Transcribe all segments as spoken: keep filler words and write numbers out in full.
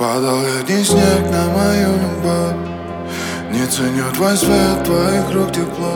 Падал летний снег на мою любовь. Не ценю твой свет, твоих рук тепло.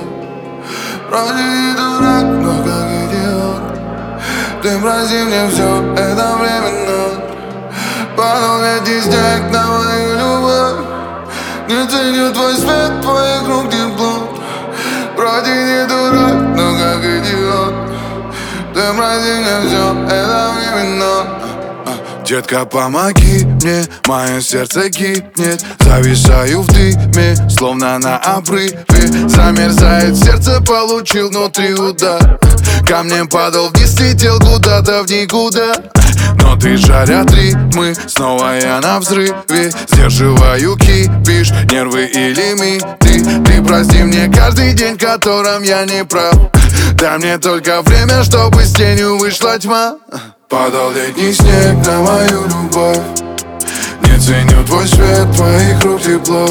Вроде не дурак, но как идиот. Ты прости мне все, это временно. Падал летний снег на мою любовь. Не ценю твой свет, твоих рук тепло. Вроде не дурак, но как идиот. Ты прости мне все, это временно. Детка, помоги мне, мое сердце гибнет. Зависаю в дыме, словно на обрыве. Замерзает сердце, получил внутри удар. Камнем падал вниз, летел куда-то в никуда. Но ты жарят ритмы, снова я на взрыве. Сдерживаю кипиш, нервы и лимиты. Ты прости мне каждый день, в котором я не прав. Дай мне только время, чтобы с тенью вышла тьма. Падал летний снег на мою любовь. Не ценю твой свет, твоих рук тепло.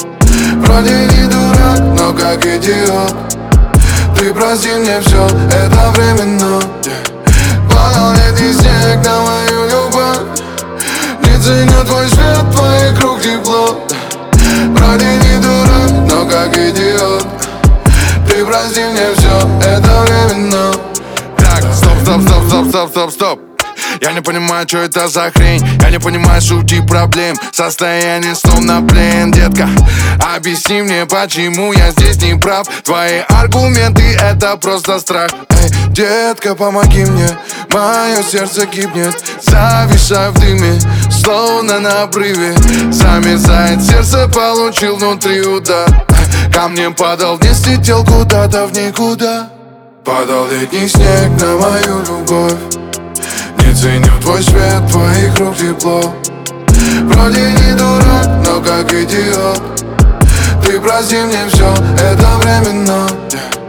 Вроде не дурак, но как идиот. Ты прости мне все, это временно. Падал летний снег на мою любовь. Не ценю твой свет, твоих рук тепло. Вроде не дурак, но как идиот. Ты прости мне все, это временно. Так, стоп, стоп, стоп, стоп, стоп, стоп, стоп. Я не понимаю, что это за хрень. Я не понимаю сути проблем. Состояние словно плен, детка. Объясни мне, почему я здесь не прав. Твои аргументы — это просто страх. Эй, детка, помоги мне, мое сердце гибнет. Зависаю в дыме, словно на обрыве. Замерзает сердце, получил внутри удар. Камнем падал вниз, летел куда-то в никуда. Падал летний снег на мою любовь. Не ценю твой свет, твоих рук тепло. Вроде не дурак, но как идиот. Ты прости мне все, это временно.